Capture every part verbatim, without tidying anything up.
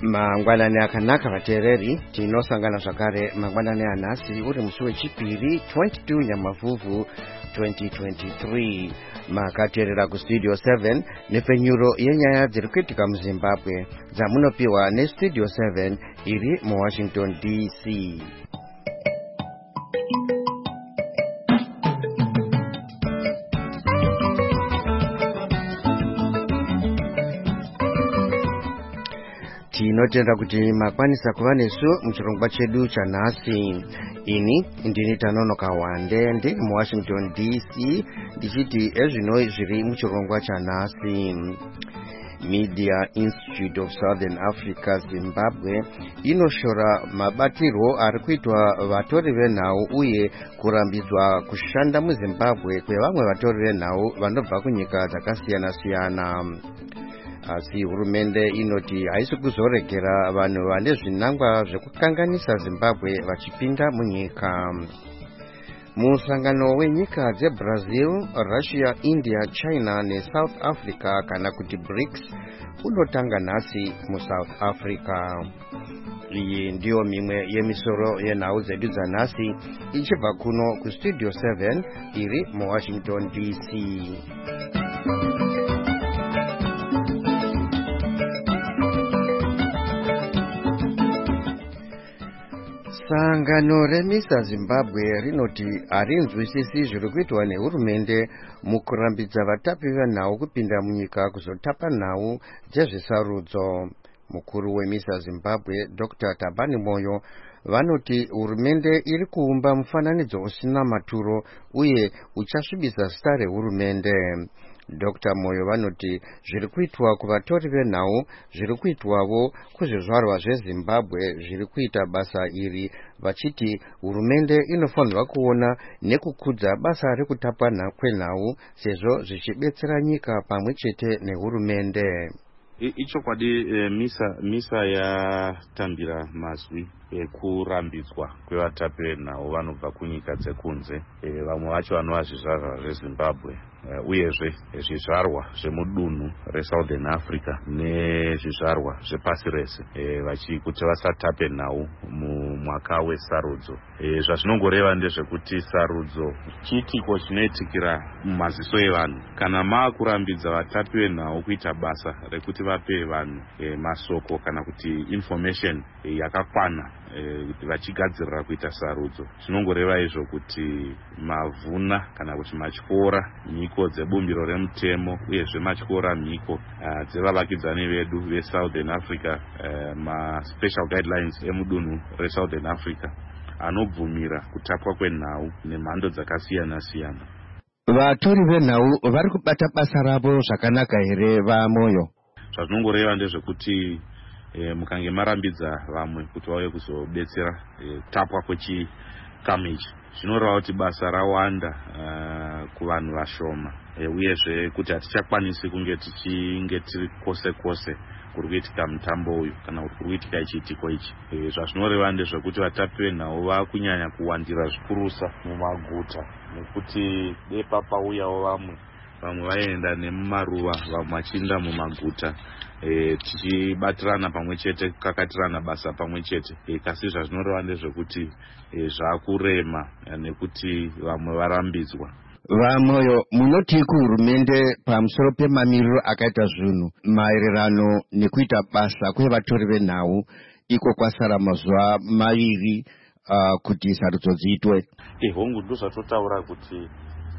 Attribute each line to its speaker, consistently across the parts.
Speaker 1: mangwanani akanaka vateereri tinosangana zvakare mangwanani anhasi uri musi wechipiri twenty-two nyamavhuvhu twenty twenty-three makateerera kustudio seven nepfenyuro yenyaya dziri kuitika muzimbabwe dzamunopiwa nestudio seven iri muwashington D C. tinotenda kuti makwanisa kuva nesu muchirongwa chedu chanhasi. Ini ndini Tanonoka Wande ndiri muwashington D C ndichiti ezvino zviri muchirongwa chanhasi. Media Institute of Southern Africa Zimbabwe inoshora mabatirwo ari kuitwa vatori venhau uye kurambidzwa kushanda muZimbabwe kwevamwe vatori venhau vanobva kunyika dzakasiyana siyana. Asi hurumende inoti haisi kuzoregera vanhu vane zvinangwa zvekukanganisa Zimbabwe vachipinda munyika. Musangano wenyika dzeBrazil, Russia, India, China neSouth Africa kana kuti BRICS unotanga nhasi muSouth Africa. Iyi ndiyo mimwe yemisoro yenhau dzedu dzanhasi ichibva kuno kustudio seven iri muWashington D C. Sangano remisa Zimbabwe rinoti harinzwisisi zviri kuitwa nehurumende mukurambidza vatapi venhau kupinda munyika kuzotapa nhau dzezvesarudzo. Mukuru wemisa Zimbabwe Doctor Tabani Moyo vanoti hurumende iri kuumba mufananidzo usina maturo uye uchasvibisa zita rehurumende. Doctor Moyo vanoti zviri kuitwa kuvatori venhau zviri kuitwawo kuzvizvarwa zveZimbabwe zviri kuita basa iri, vachiti hurumende inofanirwa kuona nekukudza basa rekutapa kwenhau sezvo zvichibetsera nyika pamwe chete nehurumende.
Speaker 2: Ichokwadi e, misa misa yatambira mazwi ekurambidzwa kwevatapi venhau vanobva kunyika dzekunze, e, vamwe vacho vanova zvizvarwa zveZimbabwe uh, uyezve zvizvarwa zvemudunhu reSouthern Africa nezvizvarwa zvepasi rese e, vachikuti vasatape nhau mumwaka wesarudzo. E, zvazvinongoreva ndezvekuti sarudzo chiitiko chinoitikira mumaziso evanhu. Kana maakurambidza vatapi venhau kuita basa rekuti vape vanhu e, masoko kana kuti information e, yakakwana e, vachigadzirira kuita sarudzo, zvinongoreva izvo kuti mavhuna kana kuti matyora mhiko dzebumbiro remutemo uyezve matyora mhiko dzevavakidzani vedu veSouthern Africa, uh, ma-special guidelines emudunhu reSouthern Africa anobvumira kutapwa kwenhau nemhando dzakasiyana siyana.
Speaker 1: Vatori venhau vari kubata basa ravo zvakanaka here vaMoyo?
Speaker 2: Zvazvinongoreva ndezvekuti e, mukange marambidza vamwe kuti vauye kuzobetsera e, tapwa kwechikamu ichi, zvinoreva kuti basa rawanda uh, kuvanhu vashoma e, uyezve kuti hatichakwanisi kunge tichinge tiri kwose kwose kuri kuitika mutambo uyu kana kuti kuri kuitika ichiitiko ichi. E, zvazvinoreva ndezvekuti vatapi venhau vakunyanya kuwandira zvikurusa mumaguta, nekuti depa pauyawo vamwe vamwe vaenda nemumaruva vamwe vachiinda mumaguta e, tichibatirana pamwe chete kukakatirana basa pamwe chete e, kasi zvazvinoreva ndezvekuti e, zvakurema nekuti vamwe varambidzwa.
Speaker 1: VaMoyo, munoti kuhurumende pamusoro pemamiriro akaita zvinhu maererano nekuita basa kwevatori venhau iko kwasara mazuva maviri uh, kuti sarudzo dziitwe?
Speaker 2: E, hongu ndozvatotaura kuti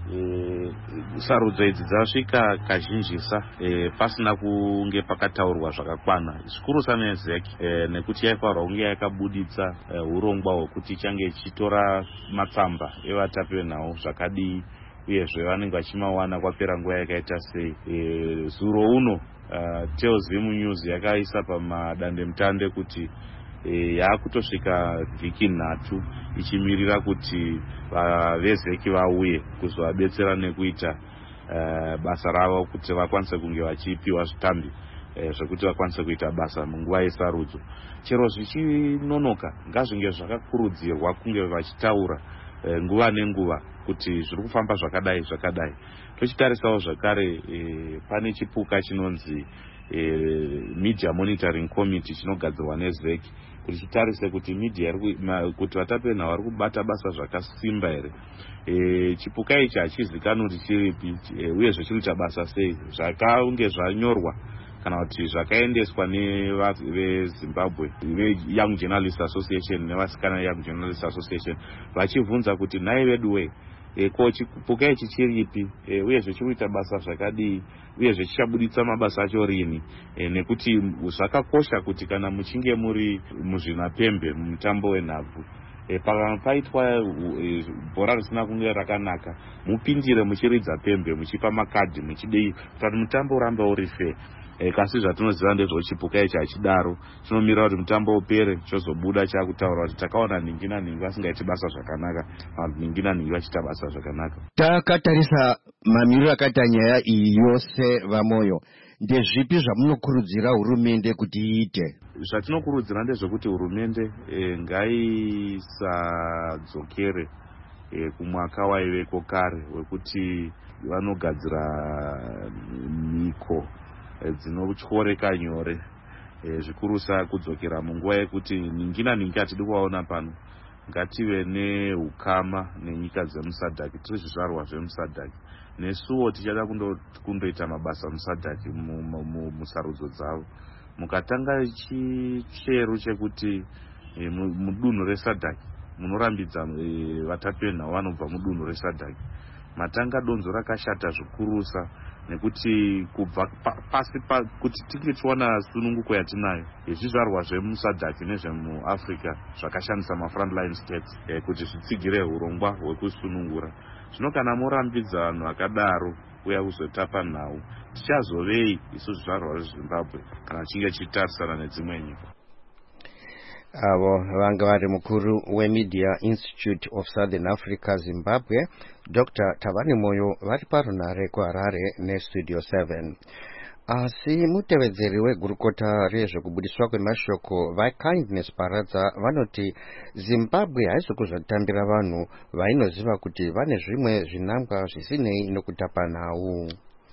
Speaker 2: E, sarudzo idzi dzasvika kazhinjisa e, pasina kunge pakataurwa zvakakwana zvikurusa neZEC e, nekuti yaifanirwa kunge yakabuditsa e, urongwa hwekuti ichange ichitora matsamba evatapi venhau zvakadii uyezve vanenge vachimawana kwapera nguva yakaita sei. E, zuro uno uh, Tellsvim News yakaisa pamadandemutande kuti E, yaakutosvika vhiki nhatu ichimirira kuti vezeki vauye kuzovabetsera nekuita uh, basa ravo kuti vakwanise kunge vachipiwa zvitambi e, zvekuti vakwanise kuita basa munguva yesarudzo. Chero zvichinonoka ngazvinge zvakakurudzirwa kunge vachitaura e, nguva nenguva kuti zviri kufamba zvakadai zvakadai. Tochitarisawo zvakare e, pane chipuka chinonzi e, media monitoring committee chinogadzirwa nezec kuti chitarise kuti media kuti vatapenhau vari kubata basa zvakasimba here. E, chipuka ichi hachizikanwi kuti chiripi e, uyezve chinoita basa sei, zvakaunge zvanyorwa kana kuti zvakaendeswa nevezimbabwe veyoung journalist association nevasikana young journalist association vachibvunza kuti nhai vedu wei e, ko chipuka ichi chiripi e, uyezve chirikuita basa zvakadii uyezve chichabuditsa mabasa acho rini e, nekuti zvakakosha kuti kana muchinge muri muzvinapembe mutambo wenhabvu e, paitwa e, bhora risina kunge rakanaka mupindire muchiridza pembe muchipa makadhi muchidei kuti mutambo urambe uri fair. E, kasi zvatinoziva ndezvo chipuka ichi hachidaro chinomira kuti mutambo upere chozobuda chakutaura kuti takaona ningi naningi vasingaiti basa zvakanaka, ningi naningi vachiita basa zvakanaka.
Speaker 1: Takatarisa mamiriro akaita nyaya iyi yose vamoyo, ndezvipi zvamunokurudzira hurumende kuti iite?
Speaker 2: Zvatinokurudzira ndezvekuti hurumende e, ngaisadzokere e, kumwaka waiveko kare wekuti vanogadzira miko dzinotyoreka nyore e, zvikurusa kudzokera munguva yekuti ningi naningi hatidi kuvaona pano. Ngative neukama nenyika dzemusadhaki, tiri zvizvarwa zvemusadhaki, nesuwo tichada kundoita mabasa musadhaki musarudzo dzavo. Mukatanga chicheru chekuti e, mudunhu resadhaki munorambidza e, vatapenhau vanobva mudunhu resadhaki, matanga donzo rakashata zvikurusa, nekuti kubva pasi pa, kuti tinge tiona sununguko yatinayo yezvizvarwa zvemusadhaki nezvemuafrica zvakashandisa mafrontline states e, kuti zvitsigire urongwa hwekusunungura. Zvino kana morambidza vanhu vakadaro uya kuzotapa nhau, tichazovei isu zvizvarwa zvezimbabwe kana chinge chitarisana nedzimwe nyika?
Speaker 1: Avo vanga vari mukuru weMedia Institute of Southern Africa Zimbabwe, Doctor Tavani Moyo, vari parunare kuHarare neStudio seven. Asi mutevedzeri wegurukota rezvekubudiswa kwemashoko vaKindness Paradza vanoti Zimbabwe haisi kuzotambira vanhu vainoziva kuti vane zvimwe zvinangwa zvisinei nokutapa nhau.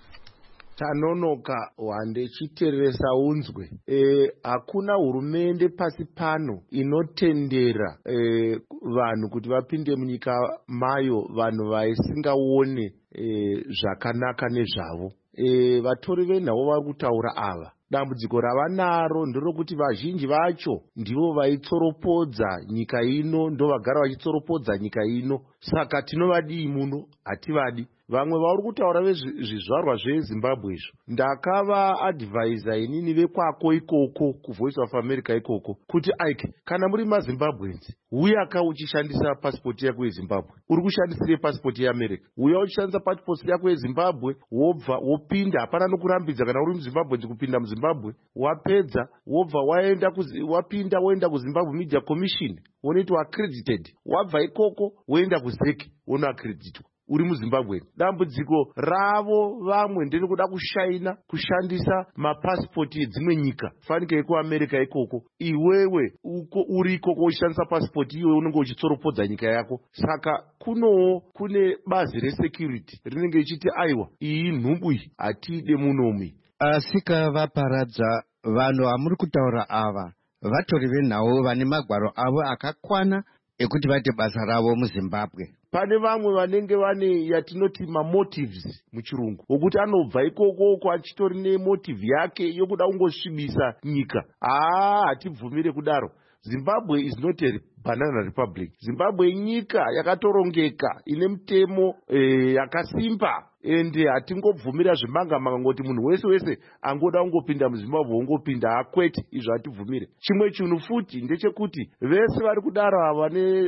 Speaker 3: Tanonoka wande chitereresa unzwe. E, hakuna hurumende pasi pano inotendera e, vanhu kuti vapinde munyika mayo vanhu vaisingaone e, zvakanaka nezvavo. E, vatori venhau vari kutaura ava. Dambudziko ravanaro nderokuti vazhinji vacho ndivo vaitsoropodza nyika ino, ndo vagara vachitsoropodza nyika ino. Saka tinovadii muno? Hativadi. Vamwe vauri kutaura vezvizvarwa zveZimbabwe izvo ndakava advisor inini vekwako ikoko kuVoice of America ikoko kuti aike kana muri maZimbabwenzi uyaka uchishandisa pasipoti yako yeZimbabwe, uri kushandisire pasipoti yeAmerica, uya uchishandisa pasipoti yako yeZimbabwe, wobva wopinda, hapana nokurambidza kana uri muZimbabwenzi kupinda muZimbabwe, wapedza wobva waenda kuzi, wapinda woenda kuZimbabwe Media Commission wonoitwa accredited, wabva ikoko woenda kuZeki wono accreditwa uri muZimbabwe. Dambudziko ravo vamwe nderekuda kushaina kushandisa mapasipoti edzimwe nyika, fanike ekuAmerica ikoko, iwewe uko uri ikoko uchishandisa pasipoti iwe unenge uchitsoropodza nyika yako. Saka kunowo kune bazi resecurity rinenge ichiti aiwa iyi nhumbu iyi hatiide munomi.
Speaker 1: Asika vaparadza vanhu amuri kutaura ava vatori venhau vane magwaro avo akakwana ekuti vaite basa ravo muZimbabwe.
Speaker 3: Pane vamwe vanenge vane yatinoti mamotives muchirungu, wokuti anobva ikoko achitori nemotive yake yokuda kungosvibisa nyika. Ah, hatibvumire kudaro. Zimbabwe is not a banana republic. Zimbabwe inyika yakatorongeka ine mutemo eh, yakasimba. Ende hatingobvumira zvimanga-manga ngoti munhu wese wese angoda kungopinda muZimbabwe ongopinda, hakwete, izvo hatibvumire. Chimwe chinhu futi ndechekuti vese vari kudaro ava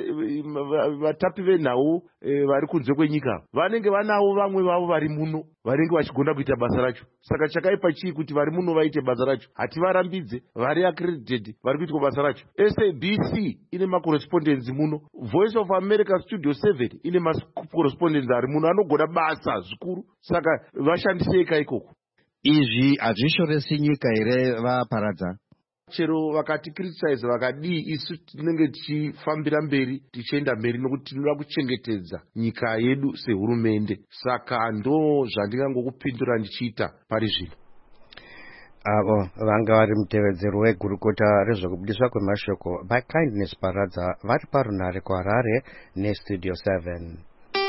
Speaker 3: vatapi venhau e, vari kunze kwenyika vanenge vanavo vamwe vavo vari muno vanenge vachigona kuita basa racho. Saka chakaipa chii kuti vari muno vaite basa racho? Hativarambidze, vari accredited, vari kuitwa basa racho. S A B C ine macorrespondence muno, Voice of America Studio seven ine macorrespondence ari muno anogona basa zvikuru. Saka vashandiseka ikoko.
Speaker 1: Izvi hazvishoresi nyika here vaparadza?
Speaker 3: Chero vakati criticize vakadii, isu tinenge tichifambira mberi tichienda mberi nokuti tinoda kuchengetedza nyika yedu sehurumende. Saka ndo zvandingangokupindura ndichiita pari zvino.
Speaker 1: avo vanga vari mutevedzeri wegurukota rezvekubudiswa kwemashoko vakindness Paradza vari parunare kuHarare nestudio seven.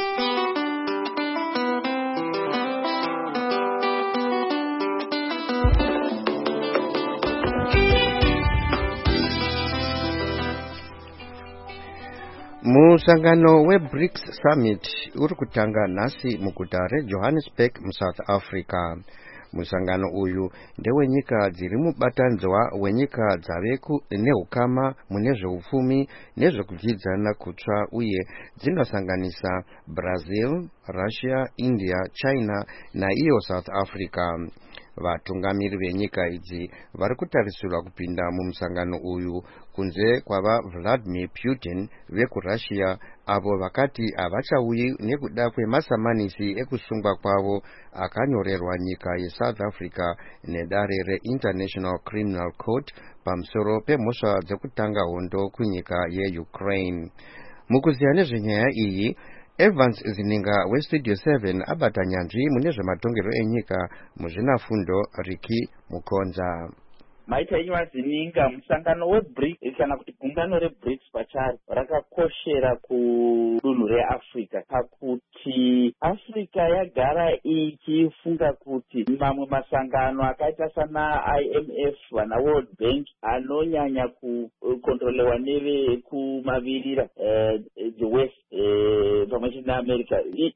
Speaker 1: Musangano weBRICS Summit uri kutanga nhasi muguta reJohannesburg muSouth Africa. Musangano uyu ndewenyika dziri mubatanzwa wenyika dzave nehukama mune zveupfumi nezvekudyidzana kutsva uye dzinosanganisa Brazil, Russia, India, China naiyo South Africa. Vatungamiri venyika idzi vari kutarisirwa kupinda mumusangano uyu kunze kwava Vladimir Putin vekuRussia, avo vakati havachauyi nekuda kwemasamanisi ekusungwa kwavo akanyorerwa nyika yeSouth Africa nedare reInternational Criminal Court pamusoro pemhosva dzekutanga hondo kunyika yeUkraine. Mukuziya nezvenyaya iyi, Evans Zininga weStudio seven abata nyanzvi mune zvematongero enyika muzvinafundo Riki Mukonza.
Speaker 4: Maita inywa Zininga, musangano weBRICS kana kuti gungano reBRICS pacharo rakakoshera kudunhu reAfrica pakuti Africa yagara ichifunga kuti mamwe masangano akaita sana I M F vana World Bank anonyanya kukontrolewa neve kumavirira uh, the West uh, pamwe chete naAmerica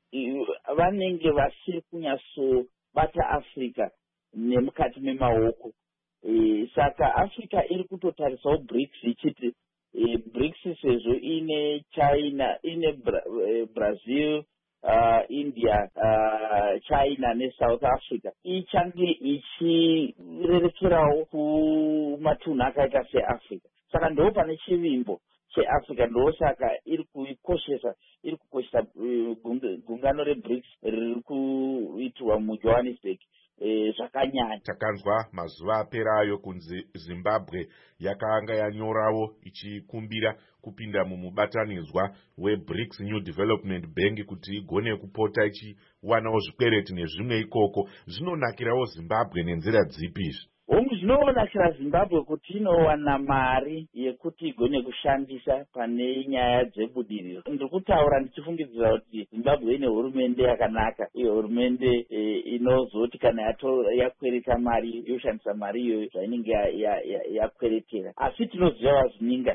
Speaker 4: vanenge vasiri kunyatsobata Africa nemukati memaoko. E, saka Africa iri kutotarisawo BRICS ichiti e, BRICS sezvo ine China, ine Bra, e, Brazil, uh, India, uh, China neSouth Africa ichange ichirerekerawo kumatunhu akaita seAfrica. Saka ndo pane chivimbo cheAfrica, ndo saka iri kuikoshesa iri kukoshesa uh, gungano reBRICS riri kuitwa muJohannesburg zvakanyanya.
Speaker 5: Takanzwa mazuva aperayo kunzi Zimbabwe yakanga yanyorawo ichikumbira kupinda mumubatanidzwa weBRICS New Development Bank kuti igone kupota ichiwanawo zvikwereti nezvimwe ikoko. Zvinonakirawo Zimbabwe nenzira dzipi izvi?
Speaker 4: Hongu zvinonakira Zimbabwe kuti inowana mari yekuti igone kushandisa pane nyaya dzebudiriro. Ndiri kutaura ndichifungidzira kuti Zimbabwe ine hurumende yakanaka, iyo hurumende e, inozoti kana yatora yakwereta mari yoshandisa mari iyoyo zvainenge yakweretera. Ya, ya, asi tinoziva Zininga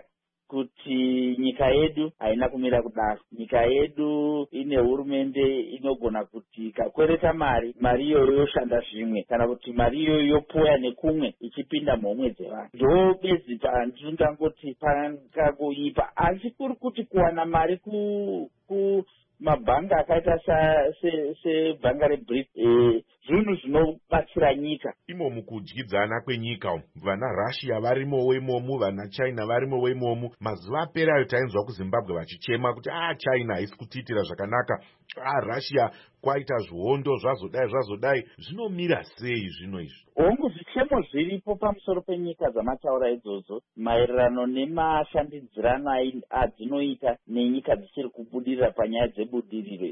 Speaker 4: kuti nyika yedu haina kumira kudaro. Nyika yedu ine hurumende inogona kuti ikakwereta mari, mari iyoyo yoshanda zvimwe, kana kuti mari iyoyo yopoya nekumwe ichipinda muhomwe dzevanhu. Ndo bedzi ndingangoti pangagoipa, asi kuri kuti kuwana mari ku, ku mabhanga akaita sebhanga se, reBRICS e, zvinhu zvinobatsira nyika.
Speaker 5: Imo mukudyidzana kwenyika, vana Russia varimowo imomu, vana China varimowo imomu. Mazuva aperayo tainzwa kuZimbabwe vachichema kuti ah China haisi kutiitira zvakanaka, ah Russia kwaita zvihondo zvazodai zvazodai. Zvinomira sei zvino izvi?
Speaker 4: Hongu zvichemo zviripo pamusoro penyika dzamataura idzodzo maererano nemashandidzirano adzinoita nenyika dzisiri kubudirira panyaya dzebudiriro.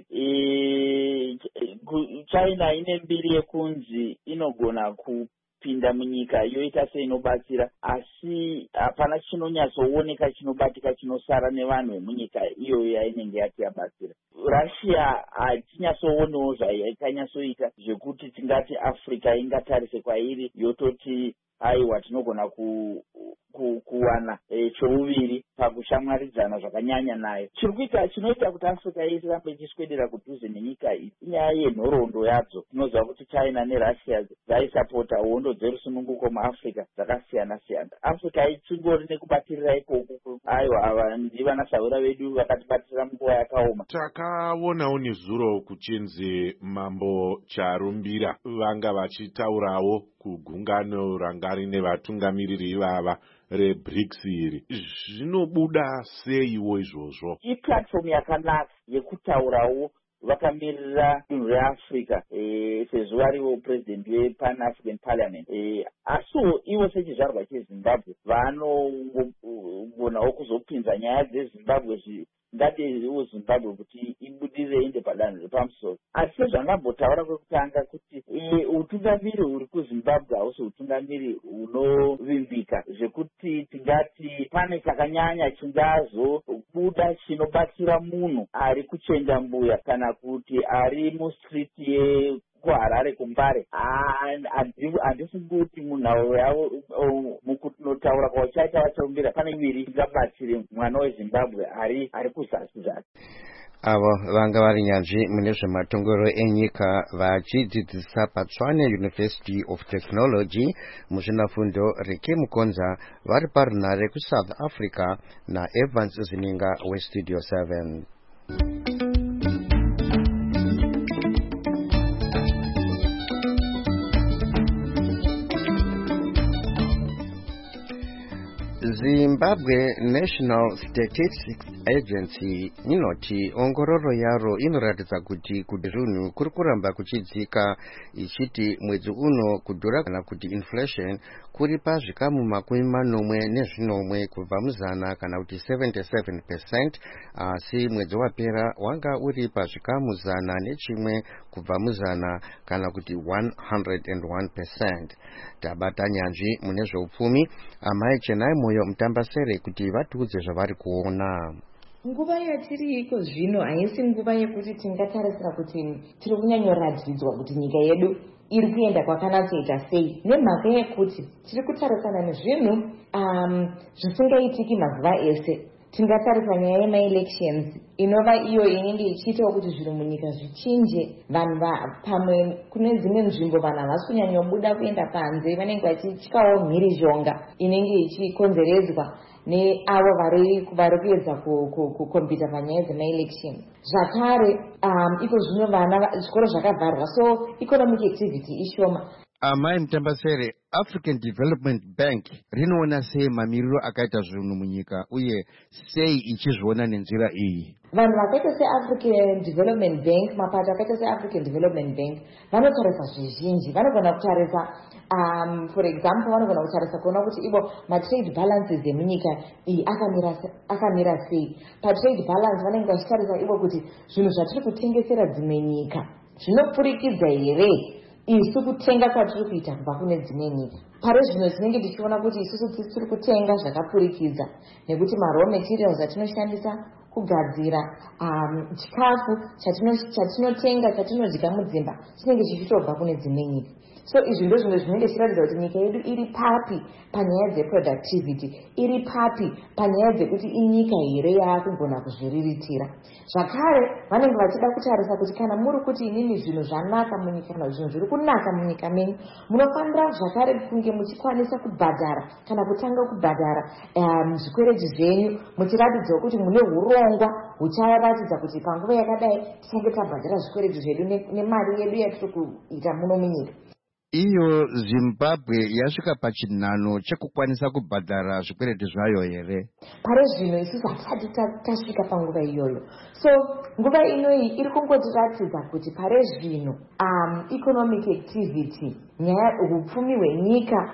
Speaker 4: E, China ine mbiri yekunzi inogona kupinda munyika yoita seinobatsira, asi hapana chinonyatsooneka chinobatika chinosara nevanhu vemunyika iyoyo yainenge yati yabatsira. Russia hatinyatsooneo zvaikanyatsoita zvekuti tingati Africa ingatarise kwairi yototi aiwa tinogona ku, ku, kuwana e, chouviri pakushamwaridzana zvakanyanya nayo. Chiri kuita chinoita kuti Africa irambe ichiswedera kudhuze nenyika iyi inyaya yenhoroondo yadzo. Tinoziva kuti China neRussia dzaisapota hondo dzerusununguko muAfrica dzakasiyana siyana. Africa ichingori nekubatirira ikoko, aiwa ava ndivana saura vedu vakatibatsira munguva yakaoma.
Speaker 5: Takaonawo nezuro kuchinzi Mambo Charumbira vanga vachitaurawo kugungano ranga rine vatungamiriri ivava reBRICS iri. Zvinobuda seiwo izvozvo?
Speaker 4: Iplatform yakanaka yekutaurawo vakamirira dunhu reAfrica e, sezvo variwo president wePan African Parliament. E, asiwo ivo sechizvarwa cheZimbabwe vanogonawo kuzopinza nyaya dzeZimbabwe ngatiziwo Zimbabwe kuti ibudirire inde padanho repamusoro. Asi sezvangambotaura kwekutanga kuti e, utungamiri huri kuZimbabwe hausi utungamiri hunovimbika zvekuti tingati pane chakanyanya chingazobuda chinobatsira munhu ari kuchenja mbuya kana kuti ari mustriti ye kuHarare kuMbare. Handifungi kuti munhau yavo mukunotaura kwachaita vachaumbira pane iviri ingabatsire mwana weZimbabwe ari ari kuzasi zvake.
Speaker 1: Avo vanga vari nyanzvi mune zvematongero enyika vachidzidzisa paTshwane University of Technology muzvinafundo Rike Mukonza vari parunhare kuSouth Africa naEvans Zininga weStudio seven. Zimbabwe National Statistics Agency inoti ongororo yaro inoratidza kuti kudhirunu kuri kuramba kuchidzika ichiti mwedzi uno kudhura kana kuti inflation kuri pazvikamu makumi manomwe nezvinomwe kubva muzana kana kuti seventy-seven percent, asi mwedzi wapera wanga uri pazvikamu zana nechimwe kubva muzana kana kuti one hundred one percent. Tabata nyanzvi mune zveupfumi amai Chenai Moyo Mutambasere kuti vatiudze zvavari kuona.
Speaker 6: Nguva yatiri iko zvino haisi nguva yekuti tingatarisira kuti tiri kunyanyoratidzwa kuti nyika yedu iri kuenda kwakanatsoita sei, nemhaka yekuti tiri kutarisana nezvinhu um, zvisingaitiki mazuva ese. Tingatarisa nyaya yema-elections inova iyo inenge ichiitawo kuti zviri munyika zvichinje. Vanhu pamwe kune dzimwe nzvimbo vanhu havasi kunyanyobuda kuenda panze, vanenge vachityawo mhirizhonga inenge ichikonzeredzwa neavo vari vari kuedza kukombita panyaya dzema-election. Zvakare um, iko zvino vana zvikoro zvakavharwa, so economic activity ishoma.
Speaker 1: Amai Mutambasere, African Development Bank rinoona sei mamiriro akaita zvinhu munyika uye sei ichizviona nenzira iyi?
Speaker 6: Vanhu vakaita seAfrican Development Bank, mapato akaita seAfrican Development Bank vanotarisa zvizhinji. Vanogona kutarisa um, for example vanogona kutarisa kuona kuti ivo matrade balances emunyika iyi akamira akamira sei. Patrade balance vanenge vachitarisa ivo kuti zvinhu zvatiri kutengesera dzimwe nyika zvinopfurikidza here isu kutenga kwatiri kuita kubva kune dzimwe nyika. Pare zvino tinenge tichiona kuti isusu tiri kutenga zvakapfurikidza nekuti ma-raw materials atinoshandisa kugadzira um, chikafu chatinotenga chatinodya mudzimba chinenge chichitobva kune dzimwe nyika. So izvi ndo zvimwe zvinenge zvichiratidza kuti nyika yedu iri papi panyaya dzeproductivity, iri papi panyaya dzekuti inyika here yaakugona kuzviriritira. Zvakare vanenge vachida kutarisa kuti kana muri kuti inini zvinhu zvanaka munyika kana zvinhu zviri kunaka munyika menyu, munofanira zvakare kunge muchikwanisa kubhadhara kana kutanga kubhadhara um, zvikwereji zvenyu muchiratidzawo kuti mune urongwa hucharatidza kuti panguva yakadai tinenge tabhadhara zvikwereji zvedu nemari yedu yatiri kuita muno munyika.
Speaker 1: Iyo Zimbabwe yasvika pachinhano chekukwanisa kubhadhara zvikwereti zvayo here?
Speaker 6: Pare zvino isusu hatisati tasvika panguva iyoyo. So nguva inoyi iri kungotiratidza kuti pare zvino um, economic activity, nyaya upfumi hwenyika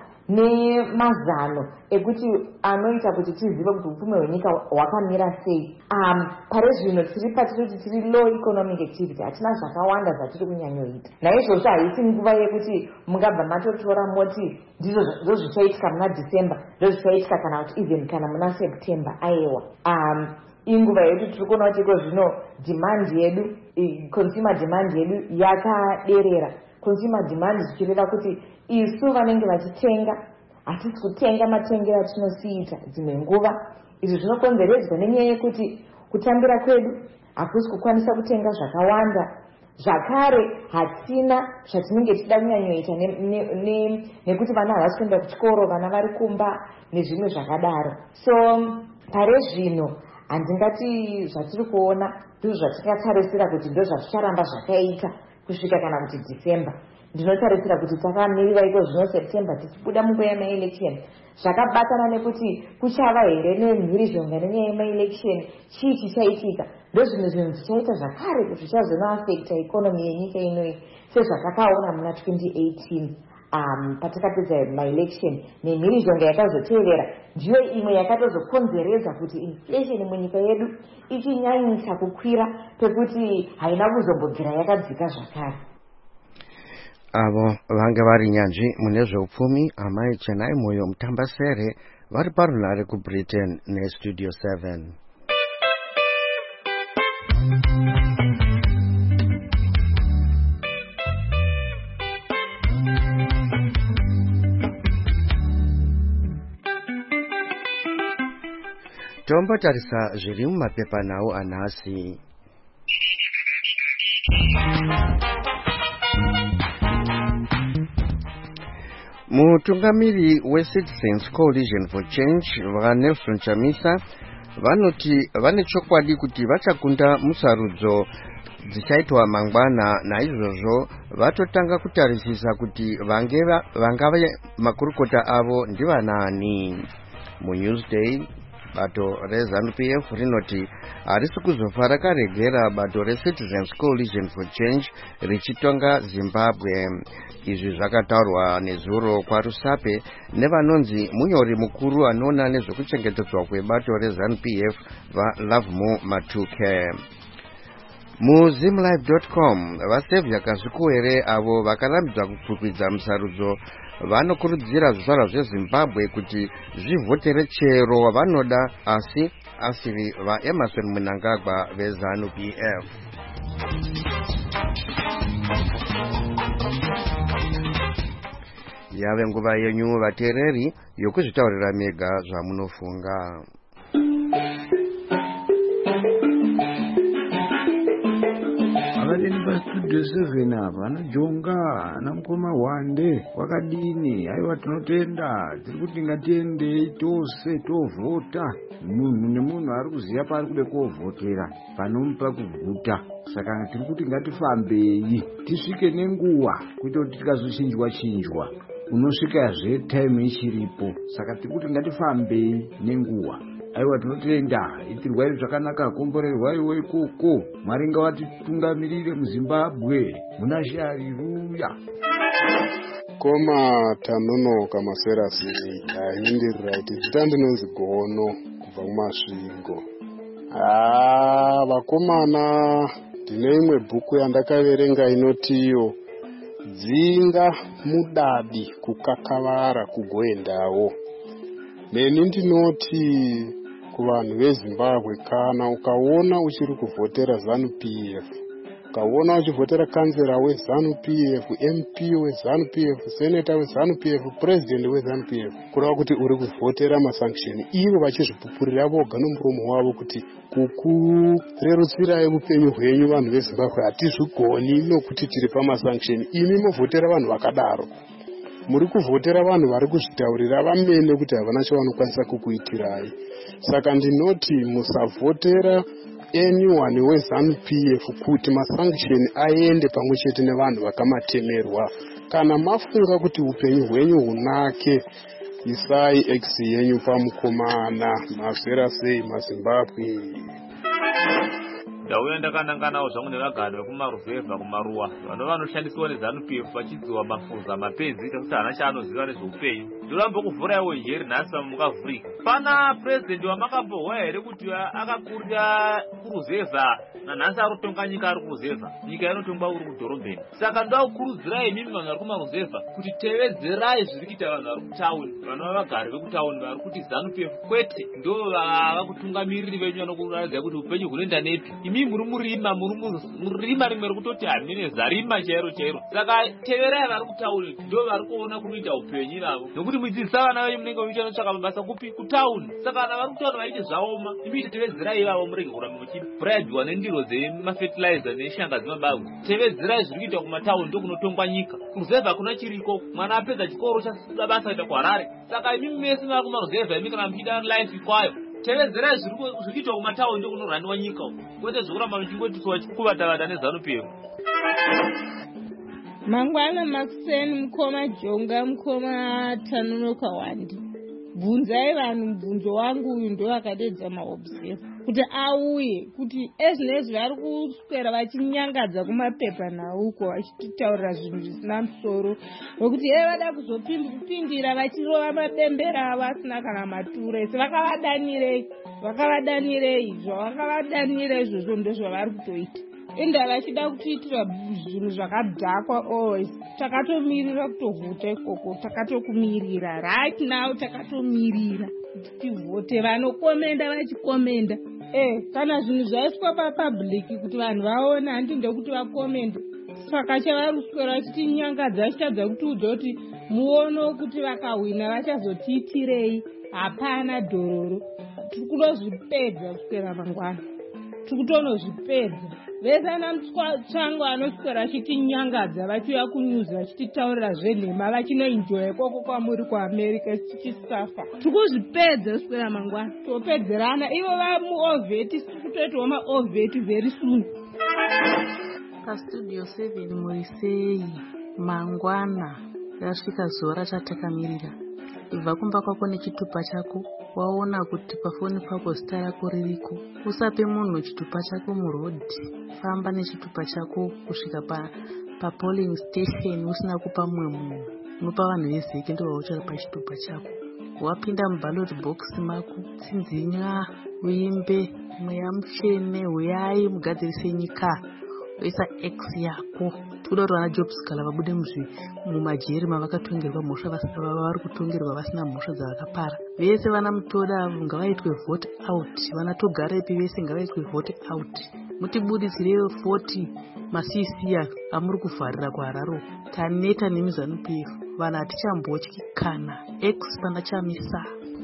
Speaker 6: nemazano ekuti anoita kuti tizive kuti upfumi hwenyika hwakamira sei. Um, pare zvino tiri patiri tiri low economic activity, hatina zvakawanda zvatiri kunyanyoita. Naizvozvo haisi nguva yekuti mungabva matotora moti ndizvo zvichaitika muna December, ndizvo zvichaitika kana kuti even kana muna September. Aiwa, um, inguva yedu tiri kuona kuti iko zvino demand yedu, consumer demand yedu yakaderera. Consumer demand zvichireva kuti isu vanenge vachitenga hatisi kutenga matengero atinosiita dzimwe nguva. Izvi zvinokonzeredzwa nenyaya yekuti kutambira kwedu hakusi kukwanisa kutenga zvakawanda. Zvakare hatina zvatinenge tichida kunyanyoita nekuti vana havasi kuenda kuchikoro, vana vari kumba nezvimwe zvakadaro. So pare zvino handingati zvatiri kuona ndizvo zvatingatarisira kuti ndo zvazvicharamba zvakaita kusvika kana kuti December. Ndinotarisira kuti takamirira iko zvino September tichibuda munguva yema-election. Zvakabatana nekuti kuchava here nemhirizhonga nenyaya yema-election, chii chichaitika, ndo zvimwe zvinhu zvichaita zvakare kuti zvichazonoafekta ikonomi yenyika inoyi sezvatakaona muna twenty eighteen. um, patakapedza maelection nemhirizhonga yakazotevera ndiyo imwe yakatozokonzeredza kuti inflation munyika yedu ichinyanyisa kukwira pekuti haina kuzombobvira yakadzika zvakare.
Speaker 1: avo vange vari nyanzvi mune zveupfumi amai Chenai Moyo Mutambasere vari parunhare kuBritain nestudio seven. Tombotarisa zviri mumapepanhau anhasi. Mutungamiri weCitizens Coalition for Change vaNelson Chamisa vanoti vane chokwadi kuti vachakunda musarudzo dzichaitwa mangwana, naizvozvo vatotanga kutarisisa kuti vangava makurukota avo ndivanani. MuNewsday bato reZANU-P F rinoti harisi kuzofa rakaregera bato reCitizens Coalition for Change richitonga Zimbabwe. Izvi zvakataurwa nezuro kwaRusape nevanonzi munyori mukuru anoona nezvekuchengetedzwa kwebato reZANU-P F vaLovemo Matuke. muZimlife dot com vasevya kazvikuwere avo vakarambidza kupfupidza musarudzo vanokurudzira zvizvarwa zveZimbabwe kuti zvivhotere chero wavanoda asi asiri vaEmerson Mnangagwa veZANU-P F. Yave nguva yenyu vateereri yokuzvitaurira mega zvamunofunga.
Speaker 7: Vakadini pastudio seven apa anajonga anamukoma Wande wakadini aiwa tinotenda tiri kuti ngatiende tose tovhota. Munhu nemunhu ari kuziya paari kude kovhotera panomupa kuvhuta. Saka tiri kuti ngatifambei tisvike nenguwa kuita kuti tikazochinjwa chinjwa unosvikazve time ichiripo. Saka tiri kuti ngatifambei nenguwa. Aiwa tinotenda itirwai zvakanaka komborerwaiwo ikoko. Mwari ngavatitungamirire muZimbabwe muna Haleluya.
Speaker 8: Koma Tanonoka Maserasi aindiriraiti zita ndinonzi Gono kubva kuMasvingo. Ah, vakomana ndine imwe bhuku yandakaverenga inotiyo dzinga mudadi kukakavara kugoendawo. Neni ndinoti kuvanhu veZimbabwe, kana ukaona uchiri kuvhotera ZANU-P F, ukaona uchivhotera kansera weZANU-P F, M P weZANU-P F, senator weZANU-P F, president weZANU-P F, kureva kuti uri kuvhotera masanction. Ivo vachizvipupurira voga nomuromo wavo kuti kukurerutsirai upenyu hwenyu vanhu veZimbabwe hatizvigoni nokuti tiri pamasanction. Imi movhotera vanhu vakadaro. Muri kuvhotera vanhu vari kuzvitaurira vamene kuti havana chavanokwanisa kukuitirai. Saka ndinoti musavhotera anyone weZANU-P F kuti masanction aende pamwe chete nevanhu vakamatemerwa. Kana mafunga kuti upenyu hwenyu hunake, isai X yenyu pamukomana. Mazera sei maZimbabwe.
Speaker 9: Ndauya ndakananganawo zvangu nevagari vekumaruvhevha kumaruwa vano vanoshandiswa neZANU-P F vachidziwa mafuza mapenzi kuti hana chaanoziva nezveupenyu. Ndorambo kuvhuraiwo njeri nhasi mukavhurika. Pana president wamakambouya here kuti akakurira kuruzevha nanhasi ari kutonga nyika ari kuruzevha. Nyika inotongwa uri kudhorobheni. Saka ndokurudzirai imimi vanhu vari kumaruzevha kuti tevedzerai zviri kuita vanhu vari kutauni. Vanova vagari vekutauni vari kuti ZANU-P F kwete ndo vava kutungamiriri venyu vanokuratidza kuti upenyu hunoenda nepi. Imi muri murima muri murima rimwe rikutoti hamine zarima chairo chairo. Saka teverai vari kutauni ndo vari kuona kunoita upenyu navo. Nokuti mudzidzisa vana venyu munenge muchitsvaka mabasa kupi kutauni. Saka vana vari kutaura vaiti zvaoma. Imi tevedzerai ivavo murege kuramba muchibribhiwa nendiro dzemafertilizer neshanga dzemabagwe. Tevedzerai zviri kuita kumatauni ndo kunotongwa nyika. Kuruzevha kuna chiriko mwana apedza chikoro chabasa kuenda kuHarare. Saka imi mese vari kumaruzevha imi kana muchida life kwayo. Tevedzerai zviri kuitwa kumatauni ndo kunoraniwa nyika. Kwete zvokuramba muchingotiswa chikuvatavata neZANU-P F.
Speaker 10: Mangwana Maxen Mukoma Jonga Mukoma Tanonoka Wande. bvunzai vanhu mubvunzo wangu uyu ndo akadedza maobserva kuti auye kuti ezvinezvi vari kuswera vachinyangadza kumapepa nauko vachitaurira zvinhu zvisina musoro nokuti iye vada kuzopindira vachirova mabembera avo asina kana mature ese vakavadanirei vakavadanirei izvo vakavadanira izvozvo ndozvavari kutoita enda vachida kutiitira zvinhu zvakadhakwa always takatomirira kutovhota ikoko takatokumirira right now takatomirira tivhote vanokomenda vachikomenda eh kana zvinhu zvaiswa papublic kuti vanhu vaone handi ndekuti vakomende saka chavari kuswera vachitinyangadza vachitadza kutiudza kuti muono kuti vakahwina vachazotiitirei hapana dhororo tiri kunozvipedza kuswera mangwana tiri kutonozvipedza vese ana mutsvango anoswera vachitinyangadza vachiuya kunyuzi vachititaurira zvenhema vachinoenjoya ikoko kwamuri kuamerica tichisafa tiri kuzvipedza kuswera mangwana topedzerana ivo vamuovheti tiri kutoitawo maovheti very soon.
Speaker 11: Pastudio seven muri sei mangwana rasvika zuva ratakamirira ibva kumba kwako nechitupa chako waona kuti pafoni pako zita rako ririko usape munhu chitupa chako murodhi famba nechitupa chako kusvika pa papolling station usina kupa mumwe munhu unopa vanhu vezeke ndo vauchari pachitupa chako wapinda muballot box mako tsinzinya uimbe mweya mutsvene uyai mugadzirise nyika oisa x yako tikuda kuti vana jobs kala vabude mumajeri mavakatongerwa mhosva vari kutongerwa vasina mhosva dzavakapara vese vana mutoda avo ngavaitwe vote out vana togarepi vese ngavaitwe vote out mutibuditsire forty masisiya amuri kuvharira kuhararo taneta nemizanup f vanhu hatichambotyi kana x pana chamisa.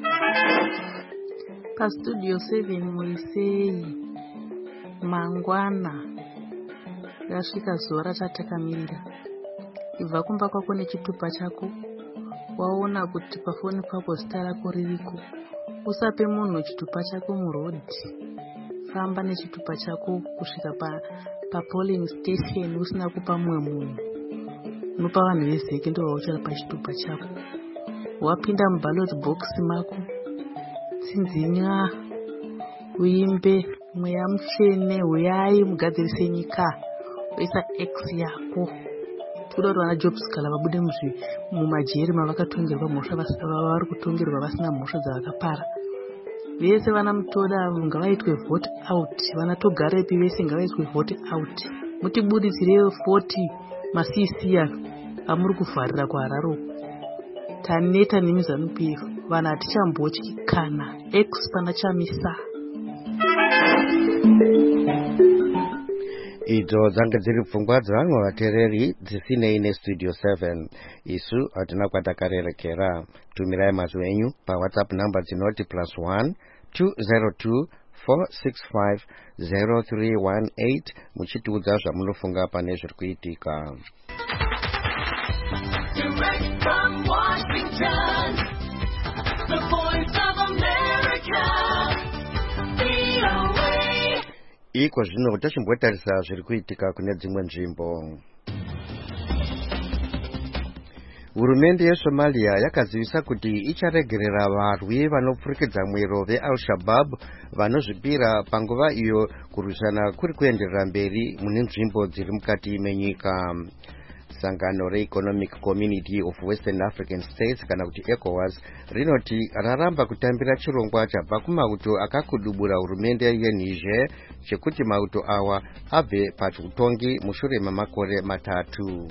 Speaker 11: Pastudio seven muri sei mangwana rasvika zuva ratakamirira ibva kumba kwako nechitupa chako waona kuti pafoni pako zita rako ririko usape munhu chitupa chako murodhi famba nechitupa chako kusvika pa papolling station usina kupa mumwe munhu unopa vanhu vezeke ndo vauchari pachitupa chako wapinda muballot box mako tsinzinya uimbe mweya mutsvene uyai mugadzirise nyika oisa x yako tikuda kuti vana jobs kala vabude mumajeri mavakatongerwa mhosva vari kutongerwa vasina mhosva dzavakapara vese vana mutoda avo ngavaitwe vote out vana togarepi vese ngavaitwe vote out mutibuditsire forty masisiya amuri kuvharira kuhararo taneta nemizanup f vanhu hatichambotyi kana x pana chamisa.
Speaker 1: idzo dzanga dziri pfungwa dzavamwe vateereri dzisinei nestudio seven isu hatina kwatakarerekera tumirai mazwi enyu pawhatsapp number dzinoti plus one two zero two four six five zero three one eight muchitiudza zvamunofunga pane zviri kuitika.
Speaker 12: Direct from Washington, the voice of America, V O A.
Speaker 1: iko zvino tochimbotarisa zviri kuitika kune dzimwe nzvimbo. Hurumende yeSomalia yakazivisa kuti icharegerera varwi vanopfurikidza mwero veAl-Shabaab vanozvipira panguva iyo kurwisana kuri kuenderera mberi mune nzvimbo dziri mukati menyika. Sangano re-Economic Community of Western African States kana kuti ECOWAS rinoti raramba kutambira chirongwa chabva kumauto akakudubura hurumende yeNiger chekuti mauto awa abve pachitongi mushure mamakore matatu.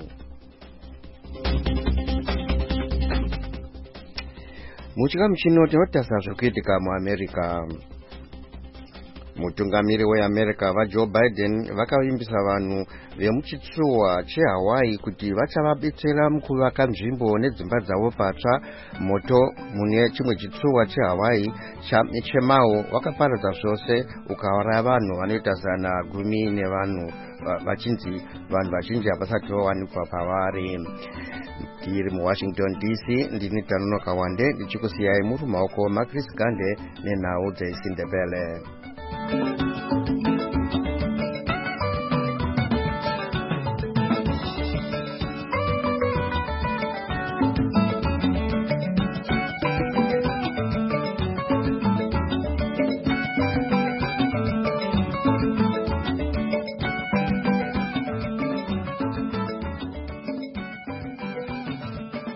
Speaker 1: Muchikamu chino tinotarisa zviri kuitika muAmerica. Mutungamiri weAmerica vaJoe Biden vakavimbisa vanhu vemuchitsuwa cheHawaii kuti vachavabetsera mukuvaka nzvimbo nedzimba dzavo patsva. Moto mune chimwe chitsuwa cheHawaii chemao wakaparadza zvose ukauraya vanhu vanoita zana gumi nevanhu vachinzi vanhu vazhinji havasati vawanikwa pavari. Tiri muWashington D C ndini Tanonoka Wande ndichikusiyai muri mumaoko maChris Gande nenhau dzeisindebele.